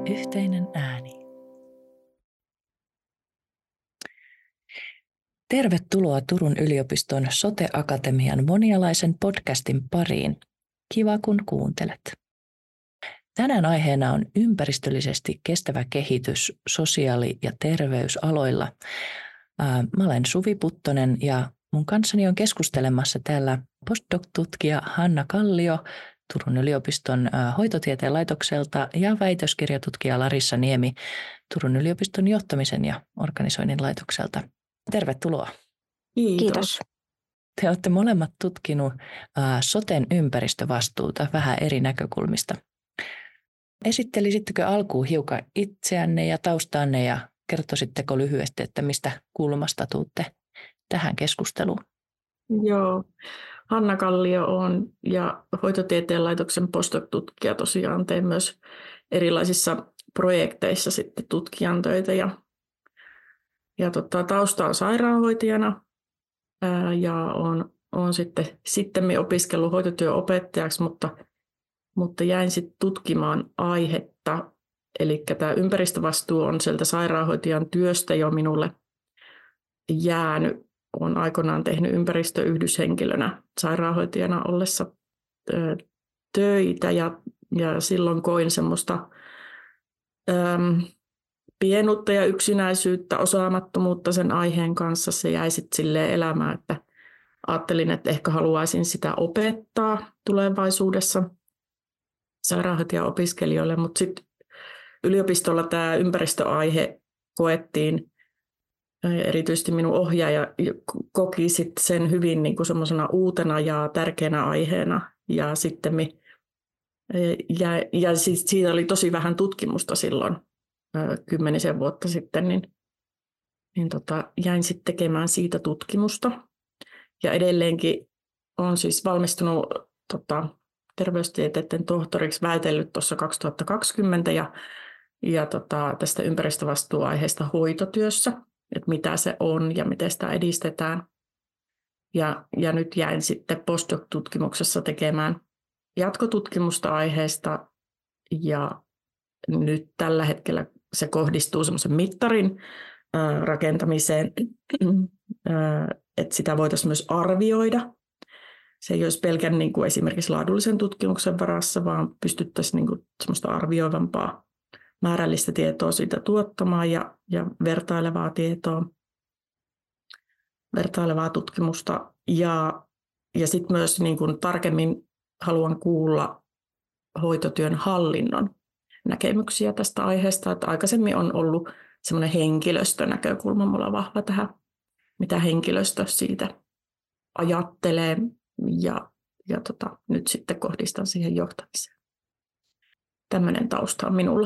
Yhteinen ääni. Tervetuloa Turun yliopiston Sote-akatemian monialaisen podcastin pariin. Kiva kun kuuntelet. Tänään aiheena on ympäristöllisesti kestävä kehitys sosiaali- ja terveysaloilla. Mä olen Suvi Puttonen ja mun kanssani on keskustelemassa täällä postdoc-tutkija Hanna Kallio Turun yliopiston hoitotieteen laitokselta ja väitöskirjatutkija Larissa Niemi Turun yliopiston johtamisen ja organisoinnin laitokselta. Tervetuloa. Kiitos. Te olette molemmat tutkinut soten ympäristövastuuta vähän eri näkökulmista. Esittelisittekö alkuun hiukan itseänne ja taustaanne ja kertoisitteko lyhyesti, että mistä kulmasta tuutte tähän keskusteluun? Joo, Hanna Kallio on ja hoitotieteen laitoksen postdoc-tutkija tosiaan teen myös erilaisissa projekteissa sitten tutkijan töitä ja tausta on sairaanhoitajana ja on sitten opiskellut hoitotyön opettajaksi, mutta jäin sitten tutkimaan aihetta. Eli tämä ympäristövastuu on sieltä sairaanhoitajan työstä jo minulle jäänyt. Olen aikoinaan tehnyt ympäristöyhdyshenkilönä sairaanhoitajana ollessa töitä ja silloin koin semmoista pienuutta ja yksinäisyyttä, osaamattomuutta sen aiheen kanssa. Se jäi sitten silleen elämään, että ajattelin, että ehkä haluaisin sitä opettaa tulevaisuudessa sairaanhoitaja-opiskelijoille, mutta sitten yliopistolla tämä ympäristöaihe koettiin, erityisesti minun ohjaaja koki sit sen hyvin niin kuin semmoisena uutena ja tärkeänä aiheena. Ja sitten siis siitä oli tosi vähän tutkimusta silloin 10 vuotta sitten, niin jäin sitten tekemään siitä tutkimusta. Ja edelleenkin olen siis valmistunut terveystieteiden tohtoriksi, väitellyt tuossa 2020 ja tästä ympäristövastuuaiheesta hoitotyössä, että mitä se on ja miten sitä edistetään. Ja nyt jäin sitten postdoc-tutkimuksessa tekemään jatkotutkimusta aiheesta ja nyt tällä hetkellä se kohdistuu semmoisen mittarin rakentamiseen, että sitä voitaisiin myös arvioida. Se ei olisi pelkän niin kuin esimerkiksi laadullisen tutkimuksen varassa, vaan pystyttäisiin niin kuin semmoista arvioivampaa määrällistä tietoa siitä tuottamaan ja vertailevaa tietoa, vertailevaa tutkimusta. Ja sitten myös niin kuin tarkemmin haluan kuulla hoitotyön hallinnon näkemyksiä tästä aiheesta. Että aikaisemmin on ollut semmoinen henkilöstönäkökulma mulla vahva tähän, mitä henkilöstö siitä ajattelee ja nyt sitten kohdistan siihen johtamiseen. Tämmöinen tausta on minulla.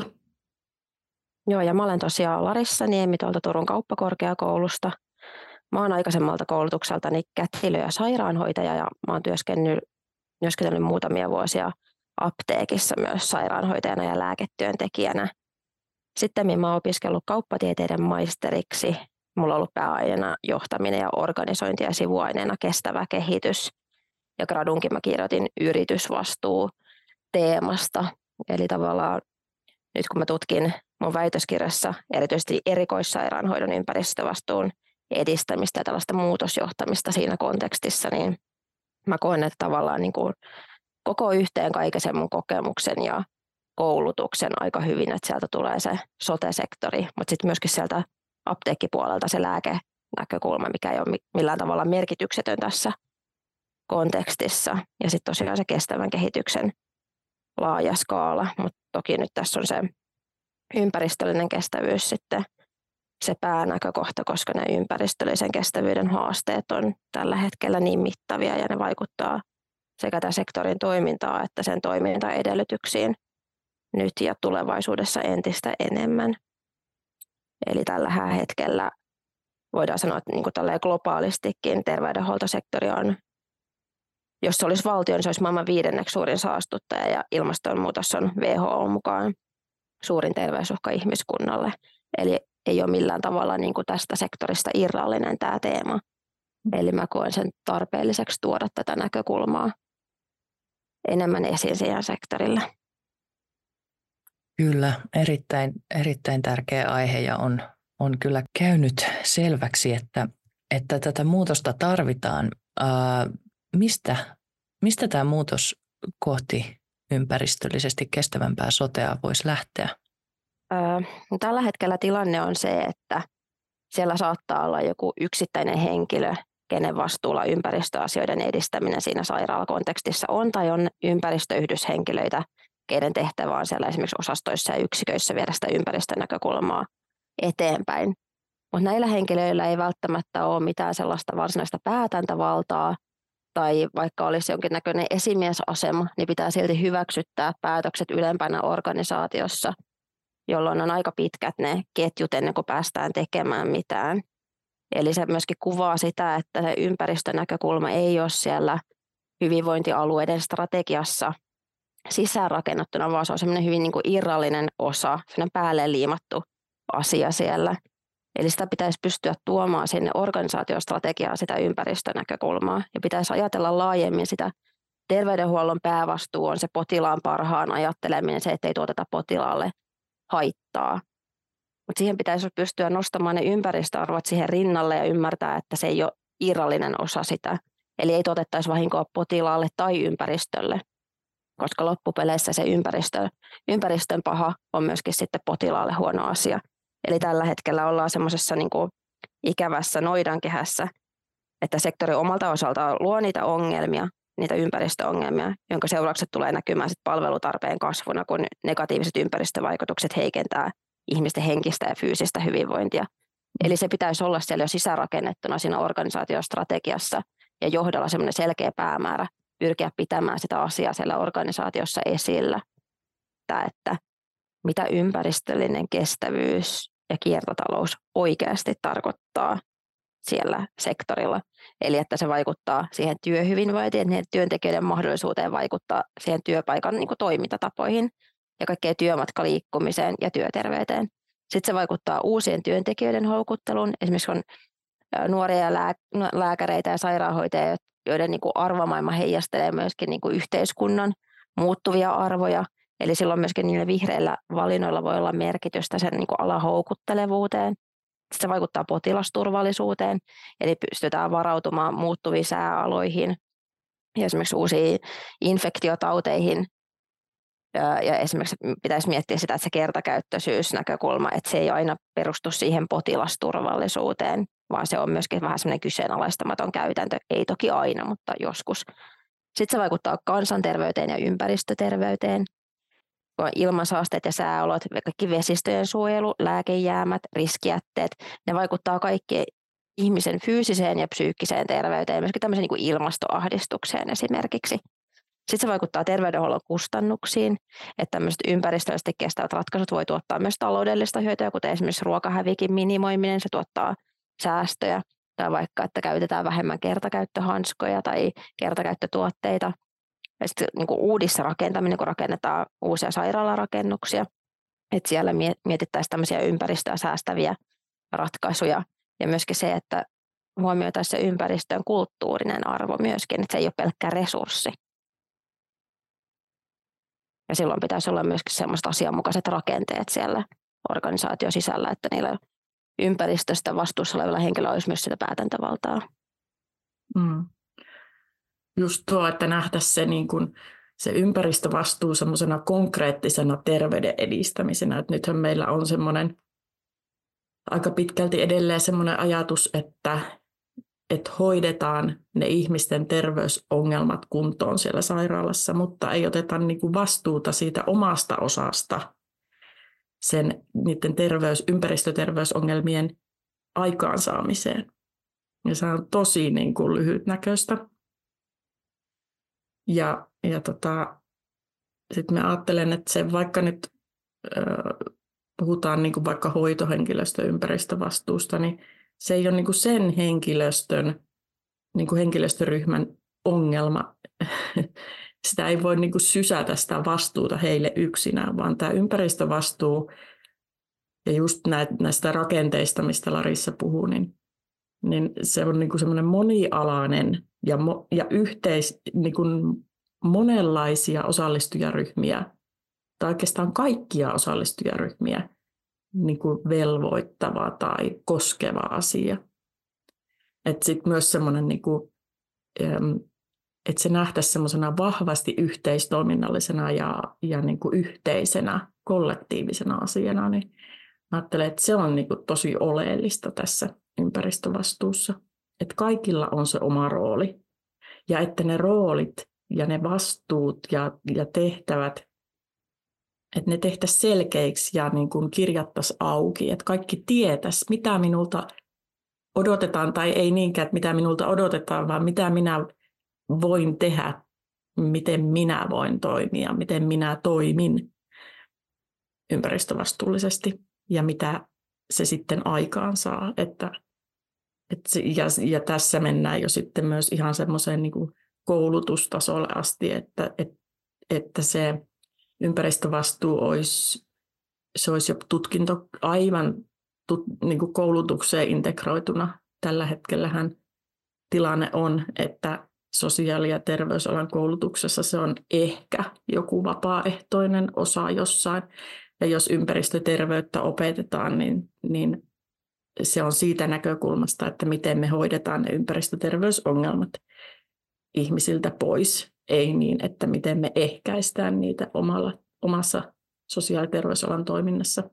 Joo, ja mä olen tosiaan Larissa Niemi tuolta Turun kauppakorkeakoulusta. Mä oon aikaisemmalta koulutukseltani kätilö ja sairaanhoitaja ja mä oon työskennellyt muutamia vuosia apteekissa myös sairaanhoitajana ja lääketyöntekijänä. Sitten mä oon opiskellut kauppatieteiden maisteriksi. Mulla on ollut pääaineena johtaminen ja organisointi ja sivuaineena kestävä kehitys. Ja gradunkin mä kirjoitin yritysvastuu teemasta. Eli tavallaan nyt kun mä tutkin mun väitöskirjassa erityisesti erikoissairaanhoidon ympäristövastuun edistämistä ja tällaista muutosjohtamista siinä kontekstissa, niin mä koen, että tavallaan niin kuin koko yhteen kaiken sen mun kokemuksen ja koulutuksen aika hyvin, että sieltä tulee se sote-sektori, mutta sitten myöskin sieltä apteekkipuolelta se lääkenäkökulma, mikä ei ole millään tavalla merkityksetön tässä kontekstissa. Ja sitten tosiaan se kestävän kehityksen laaja skaala, mutta toki nyt tässä on se ympäristöllinen kestävyys sitten se päänäkökohta, koska ne ympäristöllisen kestävyyden haasteet on tällä hetkellä niin mittavia ja ne vaikuttaa sekä tämän sektorin toimintaa että sen toimintaedellytyksiin nyt ja tulevaisuudessa entistä enemmän. Eli tällä hetkellä voidaan sanoa, että niin kuin globaalistikin terveydenhuoltosektori on, jos se olisi valtio, niin se olisi maailman 5. suurin saastuttaja ja ilmastonmuutos on WHO mukaan suurin terveysuhka ihmiskunnalle. Eli ei ole millään tavalla niin kuin tästä sektorista irrallinen tämä teema. Eli mä koen sen tarpeelliseksi tuoda tätä näkökulmaa enemmän esiin siihen sektorille. Kyllä, erittäin tärkeä aihe ja on kyllä käynyt selväksi, että tätä muutosta tarvitaan. Mistä tämä muutos kohti ympäristöllisesti kestävämpää sotea voisi lähteä? Tällä hetkellä tilanne on se, että siellä saattaa olla joku yksittäinen henkilö, kenen vastuulla ympäristöasioiden edistäminen siinä sairaalakontekstissa on, tai on ympäristöyhdyshenkilöitä, keiden tehtävä on siellä esimerkiksi osastoissa ja yksiköissä viedä sitä ympäristönäkökulmaa eteenpäin. Mutta näillä henkilöillä ei välttämättä ole mitään sellaista varsinaista päätäntävaltaa, tai vaikka olisi jonkinnäköinen esimiesasema, niin pitää silti hyväksyttää päätökset ylempänä organisaatiossa, jolloin on aika pitkät ne ketjut ennen kuin päästään tekemään mitään. Eli se myöskin kuvaa sitä, että se ympäristönäkökulma ei ole siellä hyvinvointialueiden strategiassa sisäänrakennettuna, vaan se on semmoinen hyvin niin kuin irrallinen osa, semmoinen päälle liimattu asia siellä. Eli sitä pitäisi pystyä tuomaan sinne organisaatiostrategiaan sitä ympäristönäkökulmaa ja pitäisi ajatella laajemmin sitä. Terveydenhuollon päävastuu on se potilaan parhaan ajatteleminen, se ettei tuoteta potilaalle haittaa. Mutta siihen pitäisi pystyä nostamaan ne ympäristöarvot siihen rinnalle ja ymmärtää, että se ei ole irrallinen osa sitä. Eli ei tuotettaisi vahinkoa potilaalle tai ympäristölle, koska loppupeleissä se ympäristön paha on myöskin sitten potilaalle huono asia. Eli tällä hetkellä ollaan semmoisessa niin kuin ikävässä noidankehässä, että sektori omalta osaltaan luo niitä ongelmia, niitä ympäristöongelmia, jonka seuraukset tulee näkymään sit palvelutarpeen kasvuna, kun negatiiviset ympäristövaikutukset heikentää ihmisten henkistä ja fyysistä hyvinvointia. Eli se pitäisi olla siellä jo sisäänrakennettuna siinä organisaatiostrategiassa ja johdolla semmoinen selkeä päämäärä pyrkiä pitämään sitä asiaa siellä organisaatiossa esillä, että mitä ympäristöllinen kestävyys ja kiertotalous oikeasti tarkoittaa siellä sektorilla. Eli että se vaikuttaa siihen työhyvinvointiin, niiden työntekijöiden mahdollisuuteen vaikuttaa siihen työpaikan niin kuin toimintatapoihin ja kaikkeen työmatkaliikkumiseen ja työterveyteen. Sitten se vaikuttaa uusien työntekijöiden houkutteluun. Esimerkiksi on nuoria lääkäreitä ja sairaanhoitajia, joiden niin kuin arvomaailma heijastelee myöskin niin kuin yhteiskunnan muuttuvia arvoja. Eli silloin myöskin niillä vihreillä valinnoilla voi olla merkitystä sen niin kuin alan houkuttelevuuteen. Se vaikuttaa potilasturvallisuuteen, eli pystytään varautumaan muuttuviin sääoloihin ja esimerkiksi uusiin infektiotauteihin. Ja esimerkiksi pitäisi miettiä sitä, että se kertakäyttöisyysnäkökulma, että se ei aina perustu siihen potilasturvallisuuteen, vaan se on myöskin vähän semmoinen kyseenalaistamaton käytäntö. Ei toki aina, mutta joskus. Sitten se vaikuttaa kansanterveyteen ja ympäristöterveyteen. Ilmansaasteet ja sääolot, kaikki vesistöjen suojelu, lääkejäämät, riskijätteet, ne vaikuttaa kaikki ihmisen fyysiseen ja psyykkiseen terveyteen, myöskin tämmöiseen niin kuin ilmastoahdistukseen esimerkiksi. Sitten se vaikuttaa terveydenhuollon kustannuksiin, että tämmöiset ympäristöllisesti kestävät ratkaisut voi tuottaa myös taloudellista hyötyä, kuten esimerkiksi ruokahävikin minimoiminen, se tuottaa säästöjä, tai vaikka, että käytetään vähemmän kertakäyttöhanskoja tai kertakäyttötuotteita. Ja sitten niin kuin uudissa rakentaminen, kun rakennetaan uusia sairaalarakennuksia, että siellä mietittäisiin tämmöisiä ympäristöä säästäviä ratkaisuja. Ja myöskin se, että huomioitaisiin se ympäristön kulttuurinen arvo myöskin, että se ei ole pelkkä resurssi. Ja silloin pitäisi olla myöskin semmoiset asianmukaiset rakenteet siellä organisaation sisällä, että niillä ympäristöstä vastuussa olevilla henkilöillä olisi myös sitä päätäntävaltaa. Just tuo, että nähtäisiin se, niin kuin, se ympäristövastuu semmoisena konkreettisena terveyden edistämisenä. Että nythän meillä on semmoinen aika pitkälti edelleen semmoinen ajatus, että hoidetaan ne ihmisten terveysongelmat kuntoon siellä sairaalassa, mutta ei oteta niin kuin vastuuta siitä omasta osasta niiden ympäristöterveysongelmien aikaansaamiseen. Ja se on tosi niin kuin lyhytnäköistä. Ja sitten mä ajattelen, että se vaikka nyt puhutaan niin kuin vaikka hoitohenkilöstön ympäristövastuusta, niin se ei ole niin kuin sen henkilöstöryhmän ongelma. Sitä ei voi niin kuin sysätä sitä vastuuta heille yksinään, vaan tämä ympäristövastuu ja just näistä rakenteista, mistä Larissa puhuu, niin se on niin kuin semmoinen monialainen ja niin kuin monenlaisia osallistujaryhmiä tai oikeastaan kaikkia osallistujaryhmiä niin kuin velvoittava tai koskeva asia. Että sitten myös semmoinen, niin kuin, että se nähtäisiin semmoisena vahvasti yhteistoiminnallisena ja niin kuin yhteisenä, kollektiivisena asiana, niin ajattelen, että se on niin kuin tosi oleellista tässä ympäristövastuussa, että kaikilla on se oma rooli ja että ne roolit ja ne vastuut ja tehtävät, että ne tehtäisiin selkeiksi ja niin kuin kirjattaisiin auki, että kaikki tietäisi, mitä minulta odotetaan, tai ei niinkään, että mitä minulta odotetaan, vaan mitä minä voin tehdä, miten minä voin toimia, miten minä toimin ympäristövastuullisesti ja mitä se sitten aikaan saa. Ja tässä mennään jo sitten myös ihan semmoiseen niin kuin koulutustasolle asti, että se ympäristövastuu olisi jo tutkinto aivan niin kuin koulutukseen integroituna. Tällä hetkellähän tilanne on, että sosiaali- ja terveysalan koulutuksessa se on ehkä joku vapaaehtoinen osa jossain. Ja jos ympäristöterveyttä opetetaan, niin se on siitä näkökulmasta, että miten me hoidetaan ne ympäristöterveysongelmat ihmisiltä pois. Ei niin, että miten me ehkäistään niitä omassa sosiaali- ja terveysalan toiminnassa.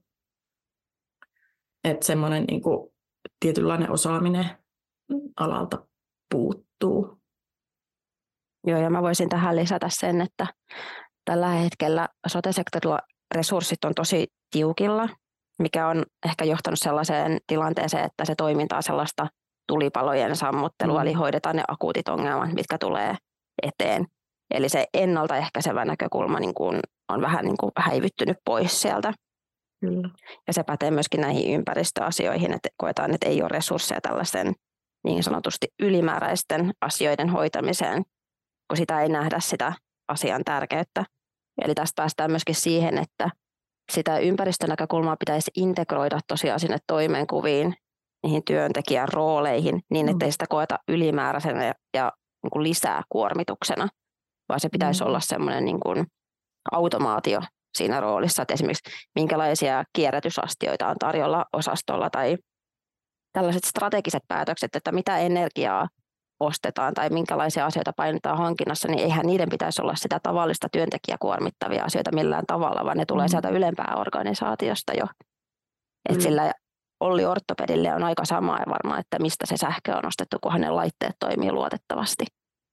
Että semmoinen niin kuin tietynlainen osaaminen alalta puuttuu. Joo, ja mä voisin tähän lisätä sen, että tällä hetkellä sote-sektorilla resurssit on tosi tiukilla, mikä on ehkä johtanut sellaiseen tilanteeseen, että se toiminta on sellaista tulipalojen sammuttelua, eli hoidetaan ne akuutit ongelmat, mitkä tulee eteen. Eli se ennaltaehkäisevä näkökulma niin kuin on vähän niin kuin häivyttynyt pois sieltä. Kyllä. Ja se pätee myöskin näihin ympäristöasioihin, että koetaan, että ei ole resursseja tällaisen niin sanotusti ylimääräisten asioiden hoitamiseen, kun sitä ei nähdä sitä asian tärkeyttä. Eli tästä päästään myöskin siihen, että sitä ympäristönäkökulmaa pitäisi integroida tosiaan sinne toimenkuviin, niihin työntekijän rooleihin, niin ettei sitä koeta ylimääräisenä ja niin kuin lisää kuormituksena, vaan se pitäisi olla semmoinen niin kuin automaatio siinä roolissa, että esimerkiksi minkälaisia kierrätysastioita on tarjolla osastolla tai tällaiset strategiset päätökset, että mitä energiaa ostetaan tai minkälaisia asioita painetaan hankinnassa, niin eihän niiden pitäisi olla sitä tavallista työntekijäkuormittavia asioita millään tavalla, vaan ne tulee sieltä ylempää organisaatiosta jo. Et sillä Olli ortopedille on aika sama ja varmaan, että mistä se sähkö on ostettu, kun hänen laitteet toimii luotettavasti.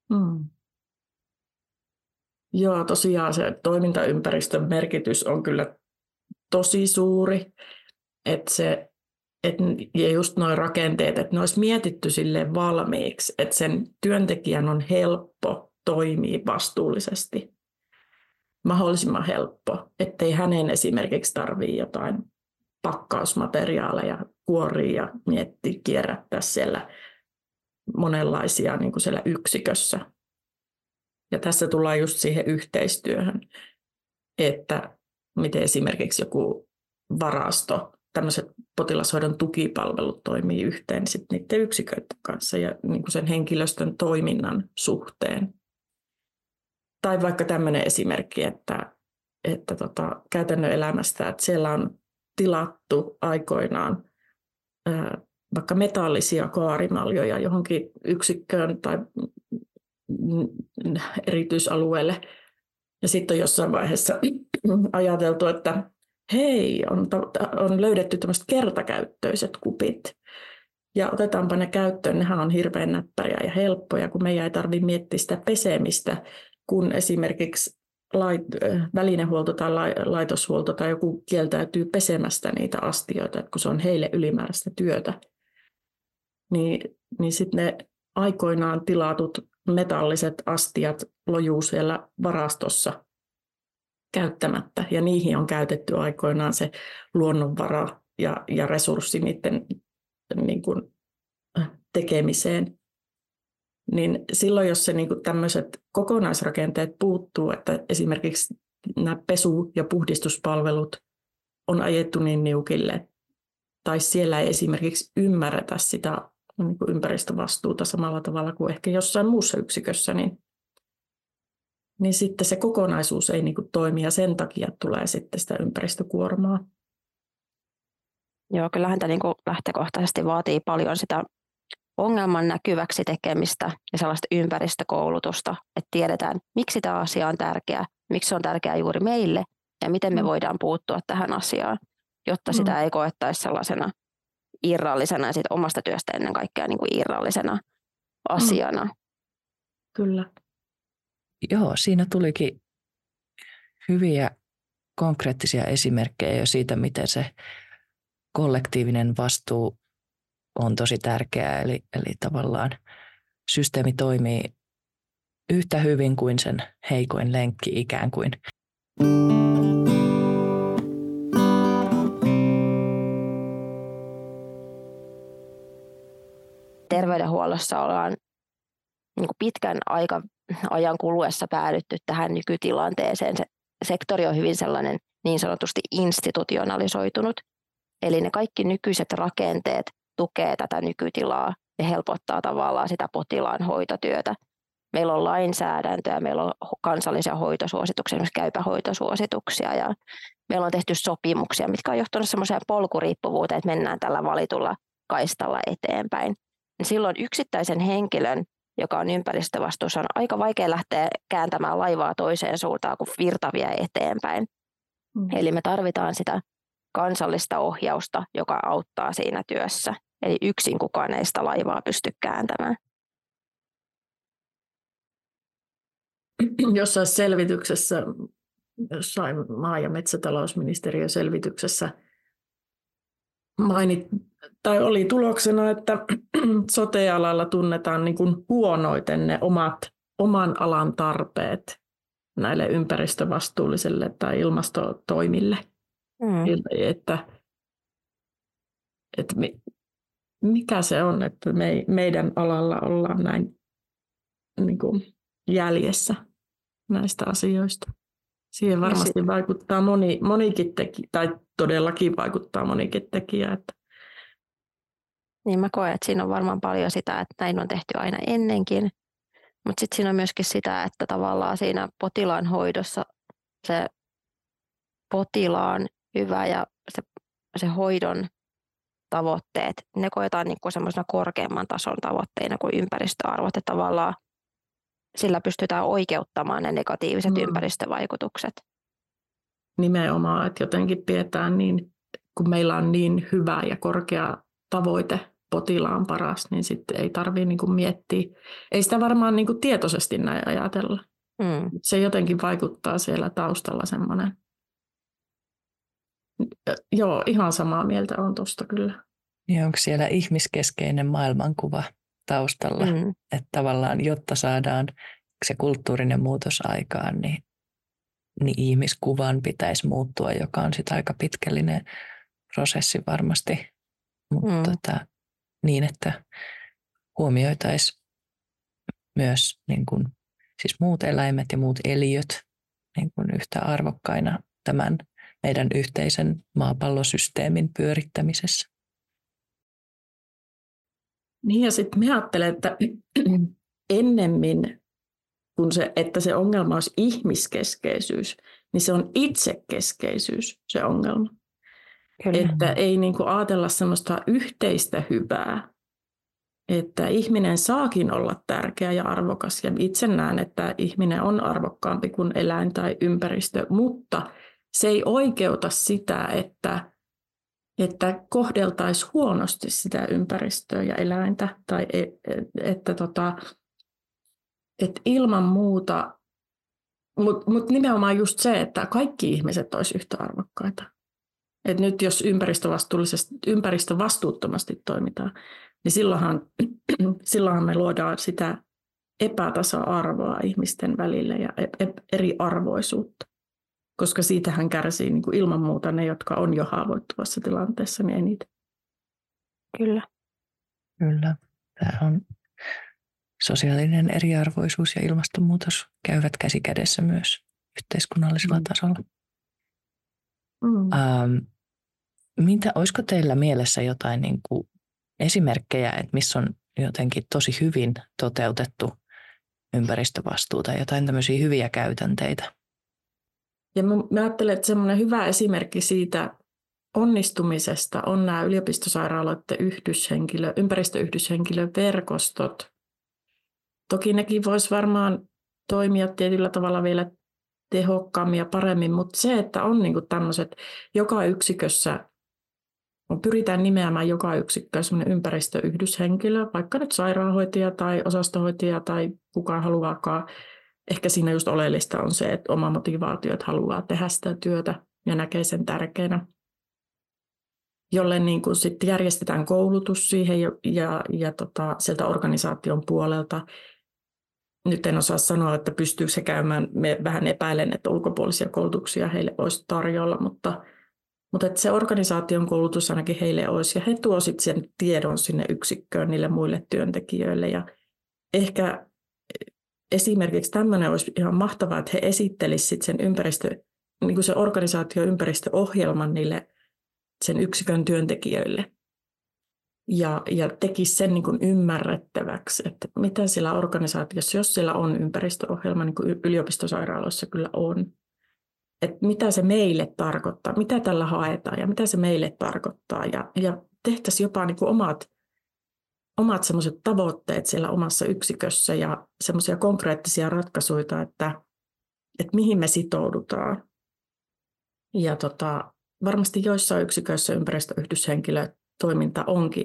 Joo, tosiaan se toimintaympäristön merkitys on kyllä tosi suuri, ja just nuo rakenteet, että ne olisi mietitty silleen valmiiksi, että sen työntekijän on helppo toimia vastuullisesti, mahdollisimman helppo, ettei hänen esimerkiksi tarvitse jotain pakkausmateriaaleja kuoria ja miettiä kierrättää siellä monenlaisia niin kuin siellä yksikössä. Ja tässä tullaan just siihen yhteistyöhön, että miten esimerkiksi joku varasto, tämmöiset potilashoidon tukipalvelut toimii yhteen sitten niiden yksiköiden kanssa ja niin kuin sen henkilöstön toiminnan suhteen. Tai vaikka tämmöinen esimerkki, että käytännön elämästä, että siellä on tilattu aikoinaan vaikka metallisia kaarimaljoja johonkin yksikköön tai erityisalueelle. Ja sitten on jossain vaiheessa ajateltu, että hei, on löydetty tämmöiset kertakäyttöiset kupit. Ja otetaanpa ne käyttöön, nehän on hirveän näppäriä ja helppoja, kun meidän ei tarvitse miettiä sitä pesemistä, kun esimerkiksi välinehuolto tai laitoshuolto tai joku kieltäytyy pesemästä niitä astioita, että kun se on heille ylimääräistä työtä. Niin sitten ne aikoinaan tilatut metalliset astiat lojuu siellä varastossa käyttämättä. Ja niihin on käytetty aikoinaan se luonnonvara ja resurssi niiden niin kuin, tekemiseen. Niin silloin, jos se niin kuin tämmöiset kokonaisrakenteet puuttuu, että esimerkiksi nämä pesu- ja puhdistuspalvelut on ajettu niin niukille, tai siellä ei esimerkiksi ymmärretä sitä niin kuin ympäristövastuuta samalla tavalla kuin ehkä jossain muussa yksikössä, niin sitten se kokonaisuus ei niin kuin toimi ja sen takia tulee sitten sitä ympäristökuormaa. Joo, kyllähän tämä niin kuin lähtökohtaisesti vaatii paljon sitä ongelman näkyväksi tekemistä ja sellaista ympäristökoulutusta, että tiedetään, miksi tämä asia on tärkeä, miksi se on tärkeää juuri meille ja miten me voidaan puuttua tähän asiaan, jotta sitä ei koettaisi sellaisena irrallisena ja siitä omasta työstä ennen kaikkea niin kuin irrallisena asiana. Kyllä. Joo, siinä tulikin hyviä konkreettisia esimerkkejä jo siitä, miten se kollektiivinen vastuu on tosi tärkeää. Eli tavallaan systeemi toimii yhtä hyvin kuin sen heikoin lenkki ikään kuin. Terveydenhuollossa ollaan niin kuin pitkän ajan kuluessa päädytty tähän nykytilanteeseen. Se sektori on hyvin sellainen niin sanotusti institutionalisoitunut. Eli ne kaikki nykyiset rakenteet tukee tätä nykytilaa ja helpottaa tavallaan sitä potilaan hoitotyötä. Meillä on lainsäädäntöä, meillä on kansallisia hoitosuosituksia, esimerkiksi käypähoitosuosituksia ja meillä on tehty sopimuksia, mitkä on johtanut semmoiseen polkuriippuvuuteen, että mennään tällä valitulla kaistalla eteenpäin. Silloin yksittäisen henkilön, joka on ympäristövastuussa, on aika vaikea lähteä kääntämään laivaa toiseen suuntaan, kun virta vie eteenpäin. Eli me tarvitaan sitä kansallista ohjausta, joka auttaa siinä työssä. Eli yksin kukaan ei sitä laivaa pysty kääntämään. Jossain selvityksessä, jossain maa- ja metsätalousministeriön selvityksessä oli tuloksena, että sote-alalla tunnetaan niin kuin huonoiten ne oman alan tarpeet näille ympäristövastuullisille tai ilmastotoimille. Että mikä se on, että meidän alalla ollaan näin niin kuin jäljessä näistä asioista. Siihen varmasti vaikuttaa monikin tekijä, tai todellakin vaikuttaa monikin tekijä. Että Niin mä koen, että siinä on varmaan paljon sitä, että näin on tehty aina ennenkin, mutta sitten siinä on myöskin sitä, että tavallaan siinä potilaan hoidossa se potilaan hyvä ja se hoidon tavoitteet, ne koetaan niin kuin semmoisena korkeamman tason tavoitteina kuin ympäristöarvot, että tavallaan sillä pystytään oikeuttamaan ne negatiiviset ympäristövaikutukset. Nimenomaan, että jotenkin pidetään niin, kun meillä on niin hyvä ja korkea tavoite potilaan paras, niin sitten ei tarvitse niin kuin miettiä. Ei sitä varmaan niin kuin tietoisesti näin ajatella. Se jotenkin vaikuttaa siellä taustalla semmoinen. Joo, ihan samaa mieltä on tuosta kyllä. Ja onko siellä ihmiskeskeinen maailmankuva taustalla, että tavallaan jotta saadaan se kulttuurinen muutos aikaan, niin ihmiskuvan pitäisi muuttua, joka on sitten aika pitkällinen prosessi varmasti, mutta niin, että huomioitaisiin myös niin kun, siis muut eläimet ja muut eliöt niin kun yhtä arvokkaina tämän meidän yhteisen maapallosysteemin pyörittämisessä. Niin ja sitten mä ajattelen, että ennemmin kuin että se ongelma olisi ihmiskeskeisyys, niin se on itsekeskeisyys se ongelma. Kyllä. Että ei niin kuin ajatella semmoista yhteistä hyvää, että ihminen saakin olla tärkeä ja arvokas. Ja itse näen, että ihminen on arvokkaampi kuin eläin tai ympäristö, mutta se ei oikeuta sitä, että kohdeltaisiin huonosti sitä ympäristöä ja eläintä. Tai että ilman muuta, mutta nimenomaan just se, että kaikki ihmiset olisi yhtä arvokkaita. Et nyt jos ympäristövastuuttomasti toimitaan, niin silloinhan me luodaan sitä epätasa-arvoa ihmisten välillä ja eriarvoisuutta. Koska siitähän kärsii niin kuin ilman muuta ne, jotka on jo haavoittuvassa tilanteessa, niin eniten. Kyllä. Kyllä. Tämä on sosiaalinen eriarvoisuus ja ilmastonmuutos käyvät käsi kädessä myös yhteiskunnallisella tasolla. Olisiko teillä mielessä jotain niin kuin esimerkkejä, että missä on jotenkin tosi hyvin toteutettu ympäristövastuuta, jotain tämmöisiä hyviä käytänteitä. Ja mä ajattelen, että semmoinen hyvä esimerkki siitä onnistumisesta on nämä yliopistosairaaloiden ympäristöyhdyshenkilöverkostot. Toki nekin vois varmaan toimia tietyllä tavalla vielä tehokkaammin ja paremmin, mutta se, että on niinku tämmöiset joka yksikössä, pyritään nimeämään joka yksikköön semmoinen ympäristöyhdyshenkilö, vaikka nyt sairaanhoitaja tai osastohoitaja tai kuka haluaakaan. Ehkä siinä just oleellista on se, että oma motivaatio, että haluaa tehdä sitä työtä ja näkee sen tärkeänä. Jolle niin kuin sitten järjestetään koulutus siihen ja sieltä organisaation puolelta. Nyt en osaa sanoa, että pystyykö se käymään. Me vähän epäilen, että ulkopuolisia koulutuksia heille olisi tarjolla, mutta että se organisaation koulutus ainakin heille olisi. Ja he tuovat sitten sen tiedon sinne yksikköön niille muille työntekijöille. Ja ehkä esimerkiksi tämmöinen olisi ihan mahtavaa, että he esittelisivät sen niin kuin se organisaation ympäristöohjelman niille sen yksikön työntekijöille. Ja tekisi sen niin kuin ymmärrettäväksi, että mitä siellä organisaatiossa, jos siellä on ympäristöohjelma, niin kuin yliopistosairaaloissa kyllä on, että mitä se meille tarkoittaa, mitä tällä haetaan ja mitä se meille tarkoittaa. Ja tehtäisiin jopa niin kuin omat semmoiset tavoitteet siellä omassa yksikössä ja semmoisia konkreettisia ratkaisuja, että mihin me sitoudutaan. Ja varmasti joissain yksiköissä ympäristöyhdyshenkilötoiminta onkin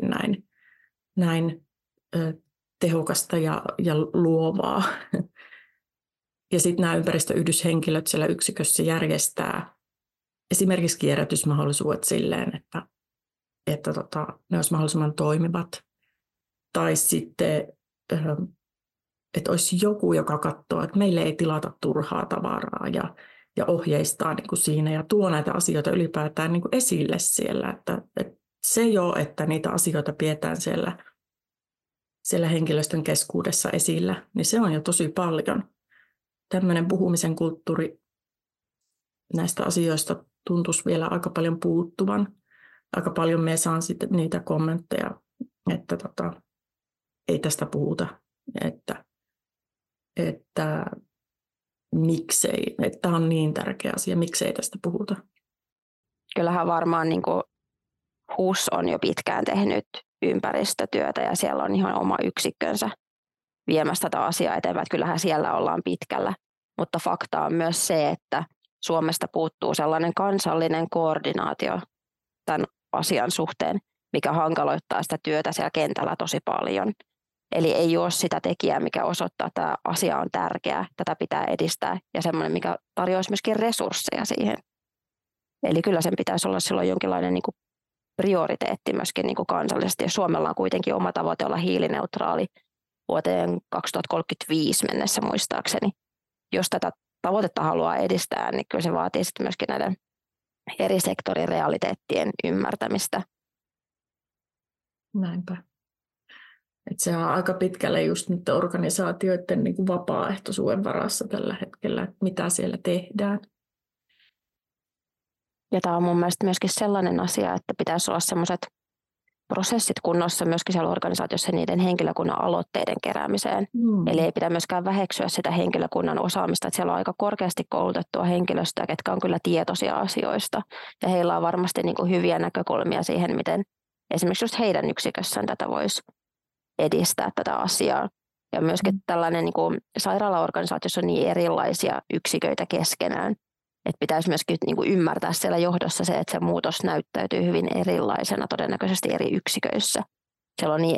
näin tehokasta ja luovaa. Ja sitten nämä ympäristöyhdyshenkilöt siellä yksikössä järjestää esimerkiksi kierrätysmahdollisuudet silleen, että ne olisi mahdollisimman toimivat. Tai sitten, että olisi joku, joka katsoo, että meille ei tilata turhaa tavaraa ja ohjeistaa niin kuin siinä ja tuo näitä asioita ylipäätään niin kuin esille siellä. Että se jo, että niitä asioita pidetään siellä henkilöstön keskuudessa esillä, niin se on jo tosi paljon. Tämmöinen puhumisen kulttuuri näistä asioista tuntuisi vielä aika paljon puuttuvan. Aika paljon me saan sitten niitä kommentteja, että ei tästä puhuta, että miksei, että tämä on niin tärkeä asia, miksei tästä puhuta. Kyllähän varmaan niin kuin HUS on jo pitkään tehnyt ympäristötyötä ja siellä on ihan oma yksikkönsä viemässä tätä asiaa eteenpäin. Kyllähän siellä ollaan pitkällä, mutta fakta on myös se, että Suomesta puuttuu sellainen kansallinen koordinaatio tämän asian suhteen, mikä hankaloittaa sitä työtä siellä kentällä tosi paljon. Eli ei ole sitä tekijää, mikä osoittaa, että tämä asia on tärkeää, tätä pitää edistää ja semmoinen, mikä tarjoaisi myöskin resursseja siihen. Eli kyllä sen pitäisi olla silloin jonkinlainen niin kuin prioriteetti myöskin niin kuin kansallisesti. Ja Suomella on kuitenkin oma tavoite olla hiilineutraali vuoteen 2035 mennessä muistaakseni. Jos tätä tavoitetta haluaa edistää, niin kyllä se vaatii sitten myöskin näiden eri sektorin realiteettien ymmärtämistä. Näinpä. Että se on aika pitkälle just niiden organisaatioiden niin kuin vapaaehtoisuuden varassa tällä hetkellä, että mitä siellä tehdään. Ja tämä on mun mielestä myöskin sellainen asia, että pitäisi olla sellaiset prosessit kunnossa myöskin siellä organisaatiossa niiden henkilökunnan aloitteiden keräämiseen. Eli ei pidä myöskään väheksyä sitä henkilökunnan osaamista, että siellä on aika korkeasti koulutettua henkilöstöä, ketkä on kyllä tietoisia asioista. Ja heillä on varmasti niin kuin hyviä näkökulmia siihen, miten esimerkiksi just heidän yksikössään tätä voisi edistää tätä asiaa. Ja myöskin tällainen niin kuin sairaalaorganisaatiossa on niin erilaisia yksiköitä keskenään, että pitäisi myöskin niin kuin ymmärtää siellä johdossa se, että se muutos näyttäytyy hyvin erilaisena todennäköisesti eri yksiköissä. Siellä on niin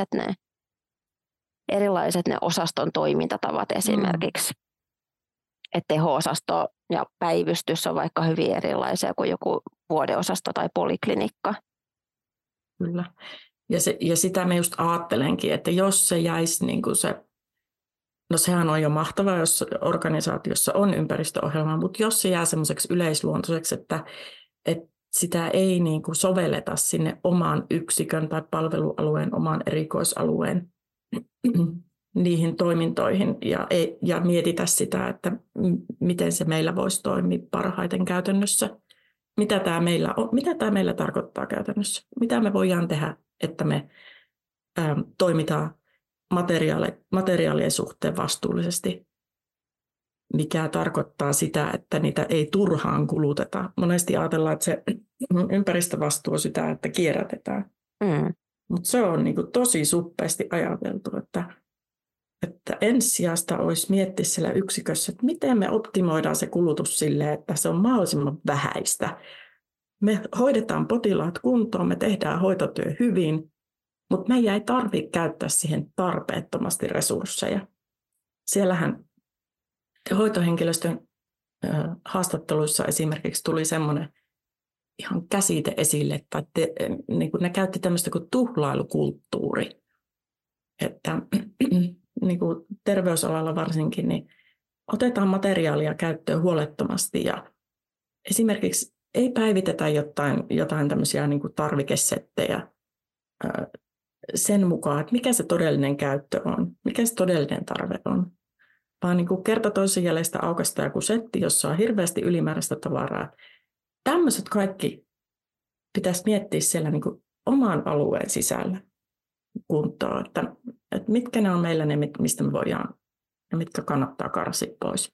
erilaiset ne osaston toimintatavat esimerkiksi. Että teho-osasto ja päivystys on vaikka hyvin erilaisia kuin joku vuodeosasto tai poliklinikka. Kyllä. Ja sitä me just ajattelenkin, että jos se jäisi niin kuin se, no sehän on jo mahtavaa, jos organisaatiossa on ympäristöohjelma, mutta jos se jää semmoiseksi yleisluontoiseksi, että sitä ei niin kuin sovelleta sinne oman yksikön tai palvelualueen, oman erikoisalueen niihin toimintoihin ja mietitä sitä, että miten se meillä voisi toimia parhaiten käytännössä. Mitä tämä meillä tarkoittaa käytännössä? Mitä me voidaan tehdä, että me toimitaan materiaalien suhteen vastuullisesti, mikä tarkoittaa sitä, että niitä ei turhaan kuluteta. Monesti ajatellaan, että se ympäristövastuu on sitä, että kierrätetään. Mutta se on niin kuin tosi suppeasti ajateltu, että ensisijaista olisi miettiä siellä yksikössä, että miten me optimoidaan se kulutus silleen, että se on mahdollisimman vähäistä. Me hoidetaan potilaat kuntoon, me tehdään hoitotyö hyvin, mutta meidän ei tarvitse käyttää siihen tarpeettomasti resursseja. Siellähän hoitohenkilöstön haastatteluissa esimerkiksi tuli semmoinen ihan käsite esille, että niin kuin ne käytti tämmöistä kuin tuhlailukulttuuri. Että niin kuin terveysalalla varsinkin, niin otetaan materiaalia käyttöön huolettomasti ja esimerkiksi ei päivitetä jotain tämmöisiä niin kuin tarvikesettejä sen mukaan, että mikä se todellinen käyttö on, mikä se todellinen tarve on. Vaan niin kuin kerta toisen jäljestä aukaistaan joku setti, jossa on hirveästi ylimääräistä tavaraa. Tämmöiset kaikki pitäisi miettiä siellä niin kuin oman alueen sisällä kuntoon, että mitkä ne on meillä ne, mistä me voidaan ja mitkä kannattaa karsia pois.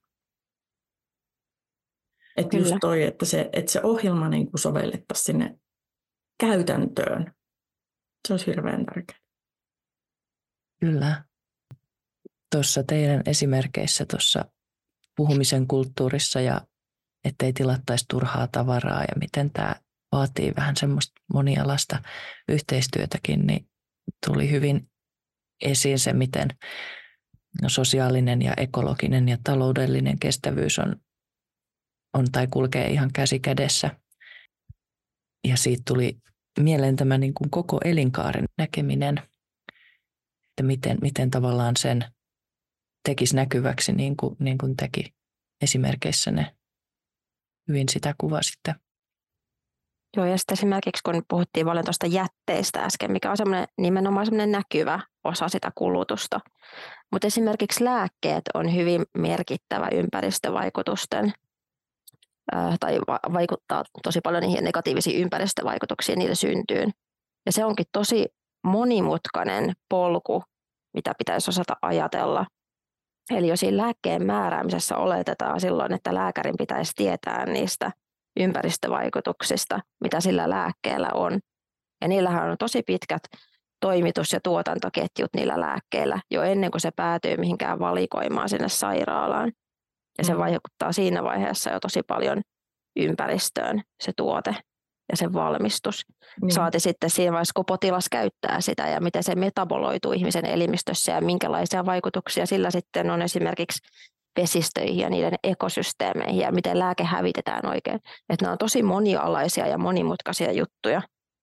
Että just toi, että se ohjelma niin kuin sovellettaisiin sinne käytäntöön. Se olisi hirveän tärkeää. Kyllä. Tuossa teidän esimerkkeissä tuossa puhumisen kulttuurissa ja ettei tilattaisi turhaa tavaraa ja miten tämä vaatii vähän semmoista monialaista yhteistyötäkin, niin tuli hyvin esiin se, miten sosiaalinen ja ekologinen ja taloudellinen kestävyys on tai kulkee ihan käsi kädessä. Ja siitä tuli mieleen tämä niin kuin koko elinkaaren näkeminen, että miten tavallaan sen tekisi näkyväksi niin kuin teki esimerkeissä ne hyvin sitä kuvasitte. Joo, ja sitten esimerkiksi kun puhuttiin paljon tuosta jätteistä äsken, mikä on nimenomaan semmoinen näkyvä osa sitä kulutusta. Mutta esimerkiksi lääkkeet on hyvin merkittävä ympäristövaikutusten tai vaikuttaa tosi paljon niihin negatiivisiin ympäristövaikutuksiin niiden syntyyn. Ja se onkin tosi monimutkainen polku, mitä pitäisi osata ajatella. Eli jos siinä lääkkeen määräämisessä oletetaan silloin, että lääkärin pitäisi tietää niistä ympäristövaikutuksista, mitä sillä lääkkeellä on. Ja niillähän on tosi pitkät toimitus- ja tuotantoketjut niillä lääkkeillä jo ennen kuin se päätyy mihinkään valikoimaan sinne sairaalaan. Ja se vaikuttaa siinä vaiheessa jo tosi paljon ympäristöön, se tuote ja sen valmistus. Saati sitten siinä vaiheessa, kun potilas käyttää sitä ja miten se metaboloituu ihmisen elimistössä ja minkälaisia vaikutuksia sillä sitten on esimerkiksi vesistöihin ja niiden ekosysteemeihin ja miten lääke hävitetään oikein. Että nämä on tosi monialaisia ja monimutkaisia juttuja.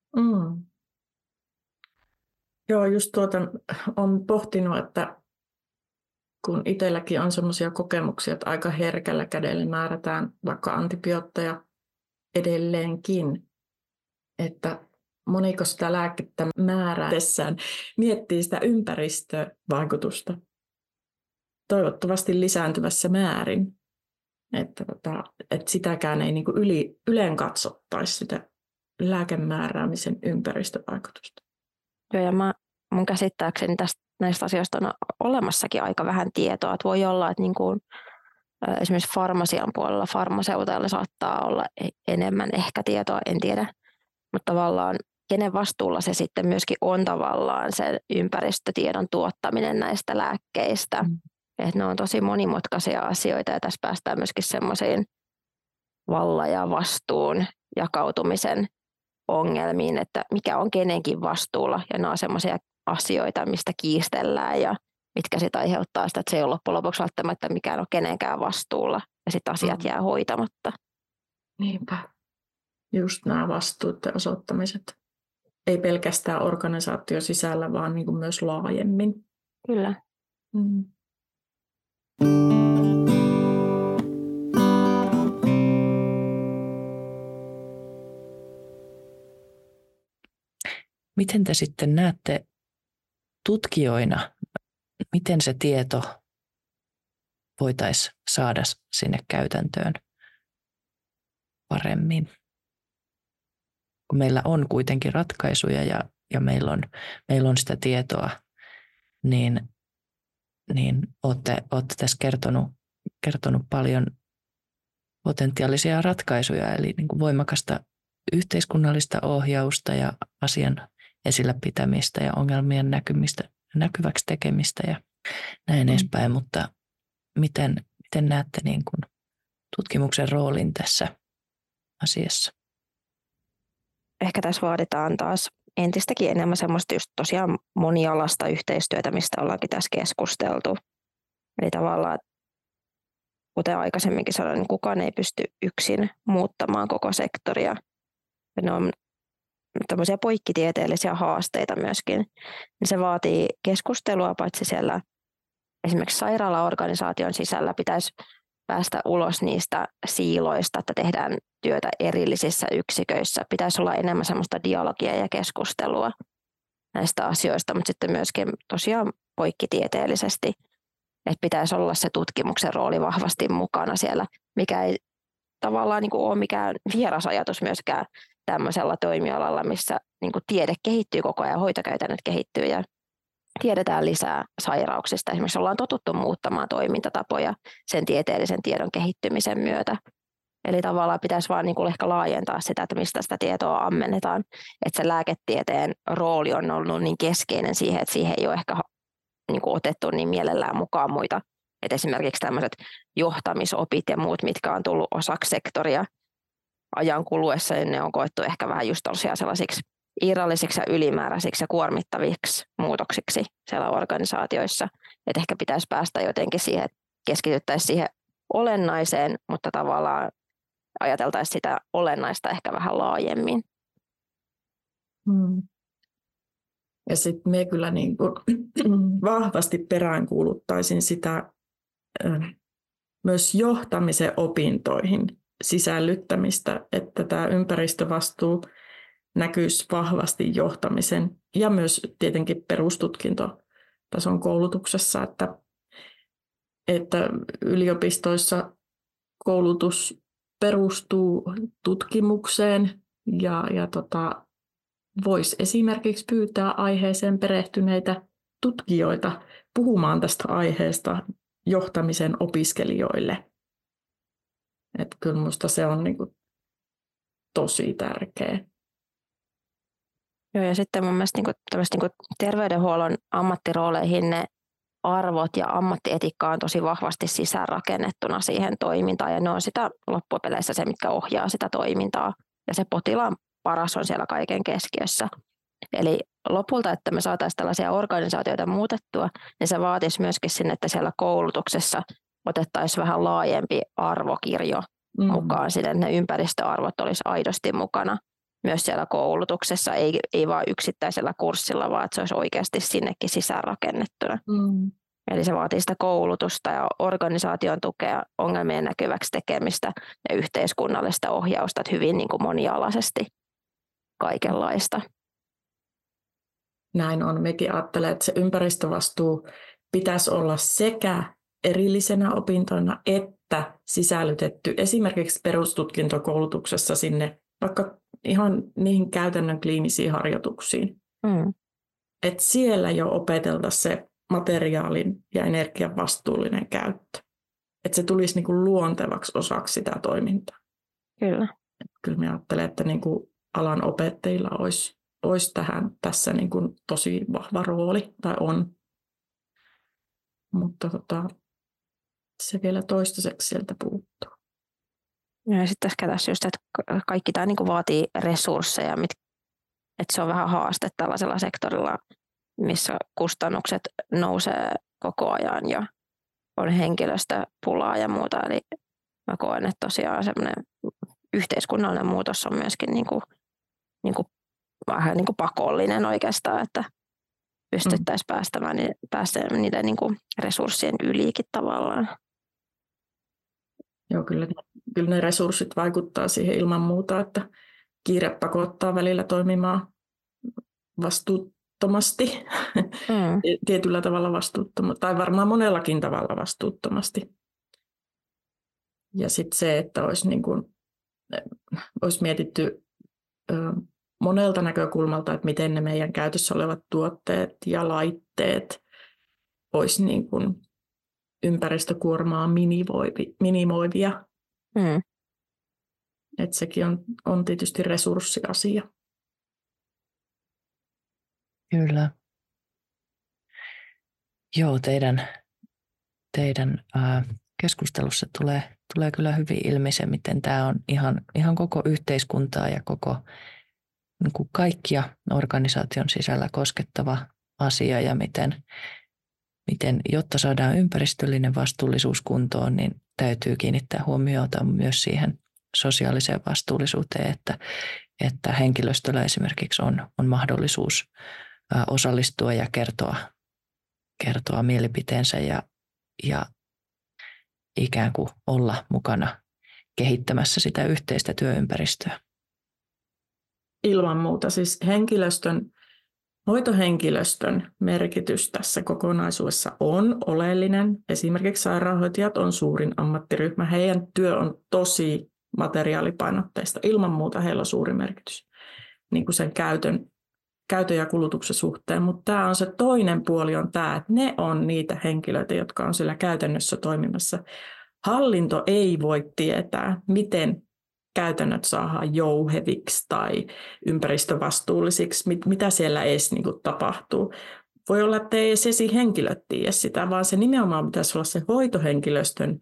Joo, just on pohtinut, että kun itselläkin on sellaisia kokemuksia, että aika herkällä kädellä määrätään vaikka antibiootteja edelleenkin, että moniko sitä lääkettä määrätessään miettii sitä ympäristövaikutusta toivottavasti lisääntyvässä määrin, että sitäkään ei niin kuin yleen katsottaisi sitä lääkemääräämisen ympäristövaikutusta. Joo, ja mun käsittääkseni näistä asioista on olemassakin aika vähän tietoa. Että voi olla, että niin kuin, esimerkiksi farmasian puolella farmaseuteilla saattaa olla enemmän ehkä tietoa, en tiedä. Mutta tavallaan kenen vastuulla se sitten myöskin on tavallaan se ympäristötiedon tuottaminen näistä lääkkeistä. Että ne on tosi monimutkaisia asioita ja tässä päästään myöskin semmoisiin vallan ja vastuun jakautumisen ongelmiin, että mikä on kenenkin vastuulla ja nämä on semmoisia asioita, mistä kiistellään ja mitkä sitten aiheuttaa sitä, että se ei ole loppujen lopuksi välttämättä mikään ole kenenkään vastuulla ja sitten asiat jää hoitamatta. Niinpä. Just nämä vastuutten osoittamiset. Ei pelkästään organisaation sisällä, vaan niin kuin myös laajemmin. Kyllä. Miten te sitten näette tutkijoina, miten se tieto voitaisiin saada sinne käytäntöön paremmin? Kun meillä on kuitenkin ratkaisuja ja meillä on sitä tietoa niin olette tässä kertonut paljon potentiaalisia ratkaisuja, eli niin kuin voimakasta yhteiskunnallista ohjausta ja asian esillä pitämistä ja ongelmien näkyväksi tekemistä ja näin edespäin, mutta miten näette niin kuin tutkimuksen roolin tässä asiassa? Ehkä tässä vaaditaan taas entistäkin enemmän semmoista just tosiaan monialaista yhteistyötä, mistä ollaankin tässä keskusteltu. Eli tavallaan, kuten aikaisemminkin sanoin, niin kukaan ei pysty yksin muuttamaan koko sektoria. Ne on tämmöisiä poikkitieteellisiä haasteita myöskin. Niin se vaatii keskustelua, paitsi siellä esimerkiksi sairaalaorganisaation sisällä pitäisi päästä ulos niistä siiloista, että tehdään työtä erillisissä yksiköissä. Pitäisi olla enemmän semmoista dialogia ja keskustelua näistä asioista, mutta sitten myöskin tosiaan poikkitieteellisesti, että pitäisi olla se tutkimuksen rooli vahvasti mukana siellä, mikä ei tavallaan niin kuin ole mikään vieras ajatus myöskään tämmöisellä toimialalla, missä niin kuin tiede kehittyy koko ajan, hoitokäytännöt kehittyy ja tiedetään lisää sairauksista. Esimerkiksi ollaan totuttu muuttamaan toimintatapoja sen tieteellisen tiedon kehittymisen myötä. Eli tavallaan pitäisi vaan niin kuin ehkä laajentaa sitä, että mistä sitä tietoa ammennetaan. Että se lääketieteen rooli on ollut niin keskeinen siihen, että siihen ei ole ehkä niin kuin otettu niin mielellään mukaan muita. Et esimerkiksi tämmöiset johtamisopit ja muut, mitkä on tullut osaksi sektoria ajan kuluessa, niin ne on koettu ehkä vähän just sellaisiksi irrallisiksi ja ylimääräisiksi ja kuormittaviksi muutoksiksi siellä organisaatioissa. Et ehkä pitäisi päästä jotenkin siihen, että keskityttäisiin siihen olennaiseen, mutta tavallaan ajateltaisiin sitä olennaista ehkä vähän laajemmin. Ja sitten minä kyllä niin kuin vahvasti peräänkuuluttaisin sitä myös johtamisen opintoihin sisällyttämistä, että tämä ympäristövastuu näkyisi vahvasti johtamisen ja myös tietenkin perustutkintotason koulutuksessa, että yliopistoissa koulutus perustuu tutkimukseen ja voisi esimerkiksi pyytää aiheeseen perehtyneitä tutkijoita puhumaan tästä aiheesta johtamisen opiskelijoille. Että kyllä minusta se on niin kuin tosi tärkeä. Joo, ja sitten mun mielestä niin terveydenhuollon ammattirooleihin ne arvot ja ammattietiikka on tosi vahvasti sisäänrakennettuna siihen toimintaan, ja ne on sitä loppupeleissä se, mitkä ohjaa sitä toimintaa, ja se potilaan paras on siellä kaiken keskiössä. Eli lopulta, että me saataisiin tällaisia organisaatioita muutettua, niin se vaatisi myöskin sinne, että siellä koulutuksessa otettaisiin vähän laajempi arvokirjo mukaan, siten että ne ympäristöarvot olisi aidosti mukana myös siellä koulutuksessa, ei vaan yksittäisellä kurssilla, vaan että se olisi oikeasti sinnekin sisäänrakennettuna. Eli se vaatii sitä koulutusta ja organisaation tukea, ongelmien näkyväksi tekemistä ja yhteiskunnallista ohjausta, että hyvin niin kuin monialaisesti kaikenlaista. Näin on. Mekin ajattelen, että se ympäristövastuu pitäisi olla sekä erillisenä opintoina että sisällytetty esimerkiksi perustutkintokoulutuksessa sinne vaikka ihan niihin käytännön kliinisiin harjoituksiin. Että siellä jo opeteltaisiin se materiaalin ja energian vastuullinen käyttö. Että se tulisi niin kuin luontevaksi osaksi sitä toimintaa. Kyllä. Kyllä minä ajattelen, että niin kuin alan opettajilla olisi tässä niin kuin tosi vahva rooli, tai on. Mutta se vielä toistaiseksi sieltä puuttuu. Ja sitten tässä just, että kaikki tämä niin kuin vaatii resursseja, että se on vähän haaste tällaisella sektorilla, missä kustannukset nousee koko ajan ja on henkilöstöpulaa ja muuta. Eli mä koen, että tosiaan semmoinen yhteiskunnallinen muutos on myöskin vähän niin kuin pakollinen oikeastaan, että pystyttäisiin pääsemään niiden niin kuin resurssien ylikin tavallaan. Joo, kyllä ne resurssit vaikuttaa siihen ilman muuta, että kiire pakottaa välillä toimimaan vastuuttomasti, tietyllä tavalla vastuuttomasti, tai varmaan monellakin tavalla vastuuttomasti. Ja sitten se, että olisi mietitty monelta näkökulmalta, että miten ne meidän käytössä olevat tuotteet ja laitteet olisi niin kuin ympäristökuormaa minimoivia. Että sekin on tietysti resurssiasia. Kyllä. Joo, teidän keskustelussa tulee kyllä hyvin ilmi se, miten tämä on ihan koko yhteiskuntaa ja koko niin kuin kaikkia organisaation sisällä koskettava asia ja miten jotta saadaan ympäristöllinen vastuullisuus kuntoon, niin täytyy kiinnittää huomiota myös siihen sosiaaliseen vastuullisuuteen, että henkilöstöllä esimerkiksi on mahdollisuus osallistua ja kertoa mielipiteensä ja ikään kuin olla mukana kehittämässä sitä yhteistä työympäristöä. Ilman muuta siis hoitohenkilöstön merkitys tässä kokonaisuudessa on oleellinen. Esimerkiksi sairaanhoitajat on suurin ammattiryhmä. Heidän työ on tosi materiaalipainotteista. Ilman muuta heillä on suuri merkitys niin kuin sen käytön ja kulutuksen suhteen. Mutta tämä on se toinen puoli on tämä, että ne on niitä henkilöitä, jotka on siellä käytännössä toimimassa. Hallinto ei voi tietää, miten käytännöt saadaan jouheviksi tai ympäristövastuullisiksi, mitä siellä edes niin kuin tapahtuu. Voi olla, että ei edes henkilöt tiedä sitä, vaan se nimenomaan pitäisi olla se hoitohenkilöstön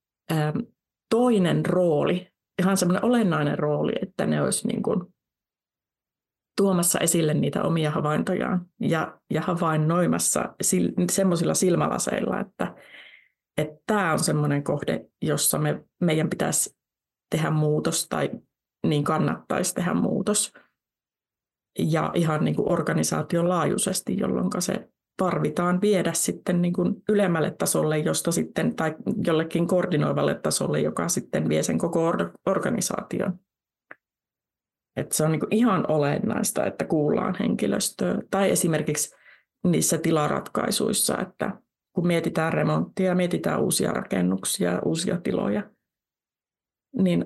toinen rooli, ihan semmoinen olennainen rooli, että ne olisi niin kuin tuomassa esille niitä omia havaintojaan ja havainnoimassa semmoisilla silmälaseilla, että tämä on semmoinen kohde, jossa meidän pitäisi tehdä muutos tai niin kannattaisi tehdä muutos. Ja ihan niin kuin organisaation laajuisesti, jolloin se tarvitaan viedä sitten niin kuin ylemmälle tasolle, josta sitten, tai jollekin koordinoivalle tasolle, joka sitten vie sen koko organisaation. Että se on niin kuin ihan olennaista, että kuullaan henkilöstöä. Tai esimerkiksi niissä tilaratkaisuissa, että kun mietitään remonttia, mietitään uusia rakennuksia, uusia tiloja, niin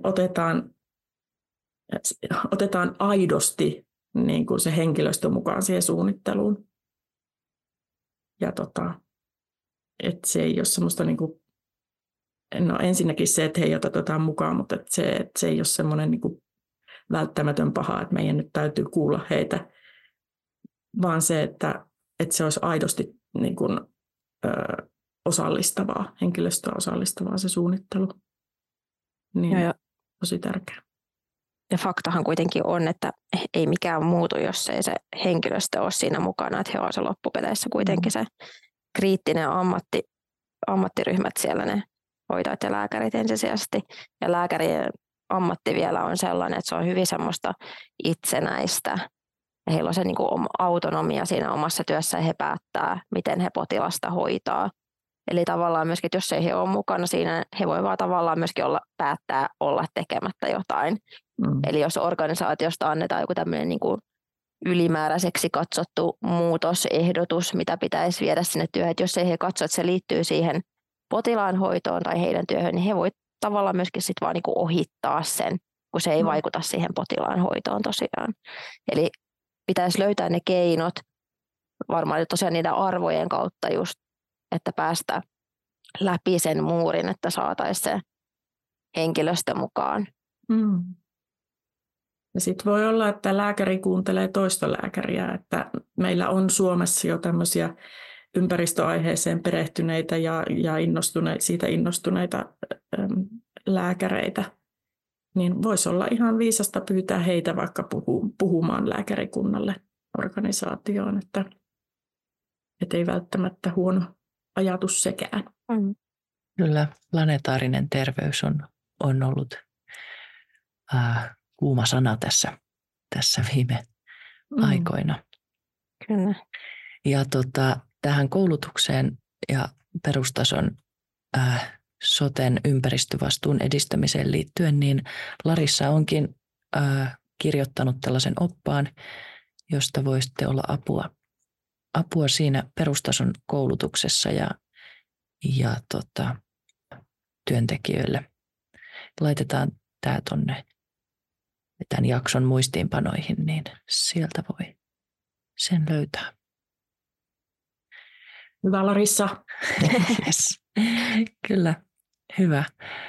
otetaan aidosti niin kuin se henkilöstö mukaan siihen suunnitteluun. Ja että se ei ole semmoista, niin kuin, no ensinnäkin se, että he otetaan mukaan, mutta että se ei ole semmoinen niin kuin välttämätön paha, että meidän nyt täytyy kuulla heitä, vaan se, että se olisi aidosti niin kuin, osallistavaa, henkilöstöä osallistavaa se suunnittelu. Niin tosi tärkeää. Ja faktahan kuitenkin on, että ei mikään muutu, jos ei se henkilöstö ole siinä mukana, että he ovat se loppupeleissä kuitenkin se kriittinen ammattiryhmät siellä, ne hoitajat ja lääkärit ensisijaisesti. Ja lääkärien ammatti vielä on sellainen, että se on hyvin semmoista itsenäistä. Ja heillä on se niin kuin autonomia siinä omassa työssä ja he päättää, miten he potilasta hoitaa. Eli tavallaan myöskin, että jos ei he ole mukana siinä, he voivat tavallaan myöskin päättää olla tekemättä jotain. Eli jos organisaatiosta annetaan joku tämmöinen niin kuin ylimääräiseksi katsottu muutosehdotus, mitä pitäisi viedä sinne työhön, että jos ei he katso, että se liittyy siihen potilaan hoitoon tai heidän työhön, niin he voivat tavallaan myöskin sit vaan niin kuin ohittaa sen, kun se ei vaikuta siihen potilaan hoitoon tosiaan. Eli pitäisi löytää ne keinot, varmaan tosiaan niiden arvojen kautta just, että päästä läpi sen muurin, että saataisiin se henkilöstö mukaan. Ja sitten voi olla, että lääkäri kuuntelee toista lääkäriä, että meillä on Suomessa jo tämmöisiä ympäristöaiheeseen perehtyneitä ja siitä innostuneita lääkäreitä, niin voisi olla ihan viisasta pyytää heitä vaikka puhumaan lääkärikunnalle organisaatioon, että ei välttämättä huono ajatus sekään. Kyllä, planetaarinen terveys on ollut kuuma sana tässä viime aikoina. Kyllä. Ja tähän koulutukseen ja perustason soten ympäristövastuun edistämiseen liittyen, niin Larissa onkin kirjoittanut tällaisen oppaan, josta voisitte olla apua siinä perustason koulutuksessa ja työntekijöille. Laitetaan tämä tuonne tämän jakson muistiinpanoihin, niin sieltä voi sen löytää. Hyvä Larissa. Yes. Kyllä, hyvä.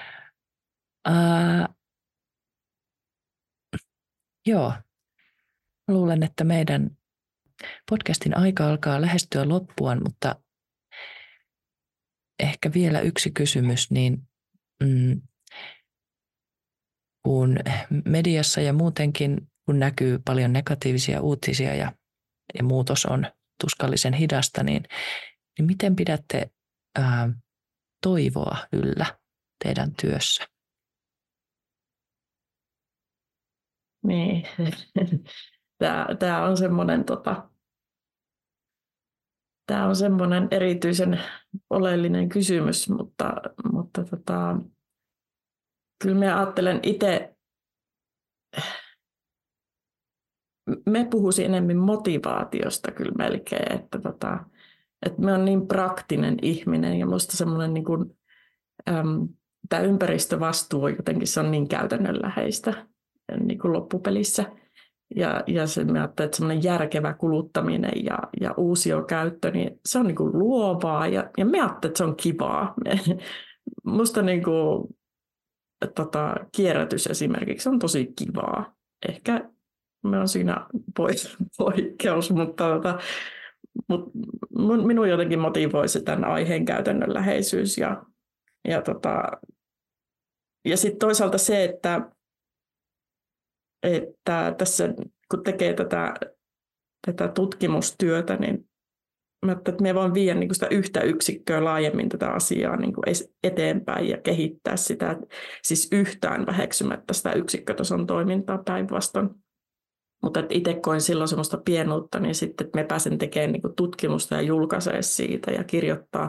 Joo, luulen, että meidän podcastin aika alkaa lähestyä loppuaan, mutta ehkä vielä yksi kysymys, niin kun mediassa ja muutenkin, kun näkyy paljon negatiivisia uutisia ja muutos on tuskallisen hidasta, niin miten pidätte toivoa yllä teidän työssä? Niin. Tämä on semmoinen erityisen oleellinen kysymys, mutta kyllä minä ajattelen itse, me puhuisin enemmän motivaatiosta kyllä melkein, että me on niin praktinen ihminen ja minusta semmoinen niin kuin, tämä ympäristövastuu on jotenkin, se on niin käytännönläheistä niin kuin loppupelissä. Ja se, mä ajattelen, että semmoinen järkevä kuluttaminen ja uusiokäyttö, niin se on niin kuin luovaa ja mä ajattelen, että se on kivaa. Musta niin kuin, kierrätys esimerkiksi on tosi kivaa. Ehkä me on siinä poikkeus, mutta minun jotenkin motivoi se tämän aiheen käytännönläheisyys. Ja sitten toisaalta se, että tässä kun tekee tätä tutkimustyötä, niin me voin viedä niin kuin sitä yhtä yksikköä laajemmin tätä asiaa niin kuin eteenpäin ja kehittää sitä, siis yhtään väheksymättä sitä yksikkötason toimintaa päinvastoin. Mutta itse koin silloin semmoista pienuutta, niin sitten että me pääsen tekemään niin kuin tutkimusta ja julkaisee siitä ja kirjoittaa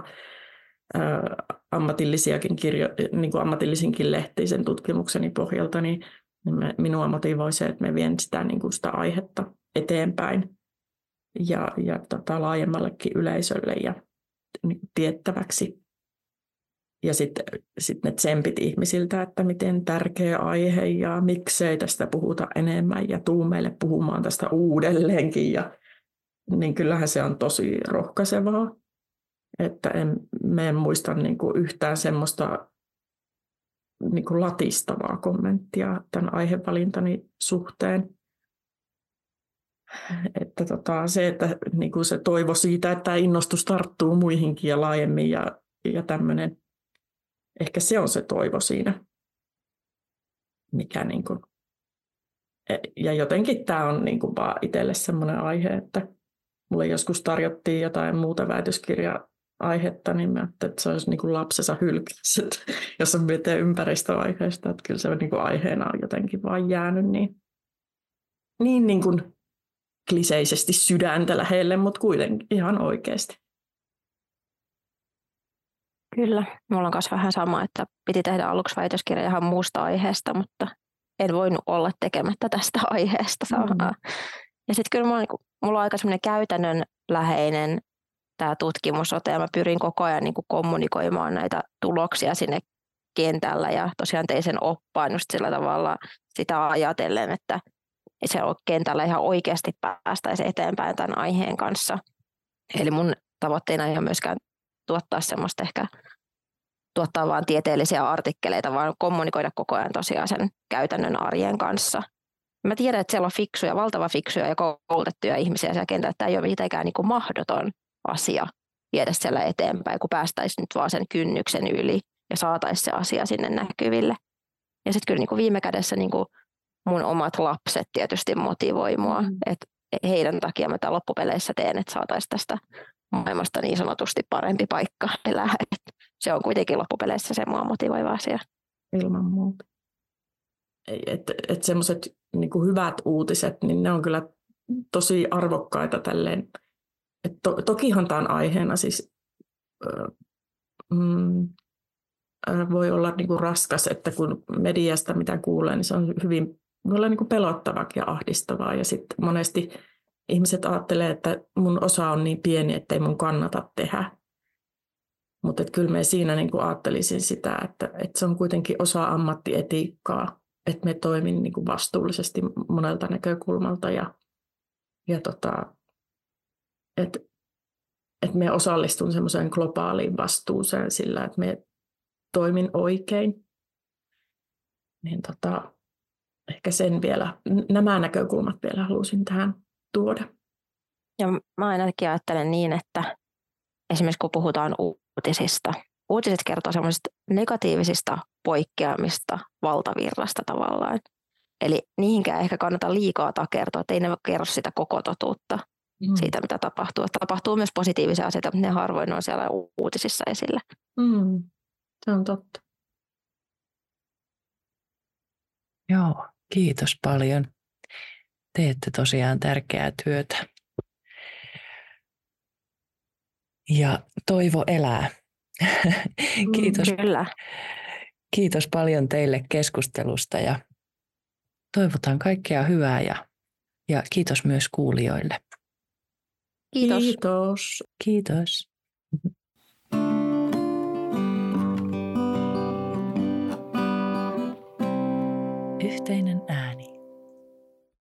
niin kuin ammatillisinkin lehtiin sen tutkimukseni pohjalta, niin minua motivoi se, että me vien sitä, niin kuin sitä aihetta eteenpäin ja laajemmallekin yleisölle ja niin kuin tiettäväksi. Ja sitten ne tsempit ihmisiltä, että miten tärkeä aihe ja miksei tästä puhuta enemmän ja tuu meille puhumaan tästä uudelleenkin. Niin kyllähän se on tosi rohkaisevaa, että en muista niin kuin yhtään semmoista niin kuin latistavaa kommenttia tämän aihevalintani suhteen. Että se, että niin kuin se toivo siitä, että innostus tarttuu muihinkin ja laajemmin ja tämmöinen, ehkä se on se toivo siinä, mikä niin kuin, ja jotenkin tämä on niin kuin vaan itselle semmoinen aihe, että mulle joskus tarjottiin jotain muuta väitöskirja-aihetta, niin mä ajattelin, että se olisi niin kuin lapsensa hylkäys, jos on miettiä ympäristöaiheesta, että kyllä se niin kuin aiheena on jotenkin vaan jäänyt niin kuin kliseisesti sydäntä lähelle, mutta kuitenkin ihan oikeasti. Kyllä, mulla on myös vähän sama, että piti tehdä aluksi väitöskirja ihan muusta aiheesta, mutta en voinut olla tekemättä tästä aiheesta. Ja sitten kyllä mulla on aika semmoinen käytännönläheinen tämä tutkimusote, ja mä pyrin koko ajan niin kuin kommunikoimaan näitä tuloksia sinne kentällä, ja tosiaan tein sen oppaan just sillä tavalla sitä ajatellen, että se on kentällä ihan oikeasti päästäisiin eteenpäin tämän aiheen kanssa. Eli mun tavoitteena ei ole myöskään tuottaa semmoista ehkä tuottaa vain tieteellisiä artikkeleita, vaan kommunikoida koko ajan tosiaan sen käytännön arjen kanssa. Mä tiedän, että siellä on fiksuja, valtava fiksuja ja koulutettuja ihmisiä siellä kentällä, että tämä ei ole mitenkään niin kuin mahdoton asia viedä siellä eteenpäin, kun päästäisiin nyt vaan sen kynnyksen yli ja saataisiin se asia sinne näkyville. Ja sitten kyllä niin kuin viime kädessä niin kuin mun omat lapset tietysti motivoi mua, että heidän takia mä tämän loppupeleissä teen, että saataisiin tästä maailmasta niin sanotusti parempi paikka elää. Se on kuitenkin loppupeleissä se mua motivoiva asia. Ilman muuta. Että semmoiset niin kuin hyvät uutiset, niin ne on kyllä tosi arvokkaita tälleen. Tokihan tämä on aiheena siis voi olla niin kuin raskas, että kun mediasta mitä kuulee, niin se on voi olla niin kuin pelottavakin ja ahdistavaa. Ja sitten monesti ihmiset ajattelee, että mun osa on niin pieni, että ei mun kannata tehdä. Mutta kyllä me siinä niin kuin ajattelisin sitä, että se on kuitenkin osa ammattietiikkaa, että me toimin niin kuin vastuullisesti monelta näkökulmalta. että me osallistun semmoiseen globaaliin vastuuseen sillä, että me toimin oikein. Niin ehkä sen vielä, nämä näkökulmat vielä halusin tähän tuoda. Ja mä ainakin ajattelen niin, että esimerkiksi kun puhutaan uutisista, uutiset kertoo semmoisista negatiivisista poikkeamista valtavirrasta tavallaan. Eli niihinkään ehkä kannata liikaa takertoa, että ei ne kerro sitä koko totuutta siitä, mitä tapahtuu. Että tapahtuu myös positiivisia asioita, mutta ne harvoin on siellä uutisissa esillä. Se on totta. Joo, kiitos paljon. Teette tosiaan tärkeää työtä. Ja toivo elää. Kiitos. Kyllä. Kiitos paljon teille keskustelusta ja toivotan kaikkea hyvää ja kiitos myös kuulijoille. Kiitos. Kiitos. Kiitos. Yhteinen ääni.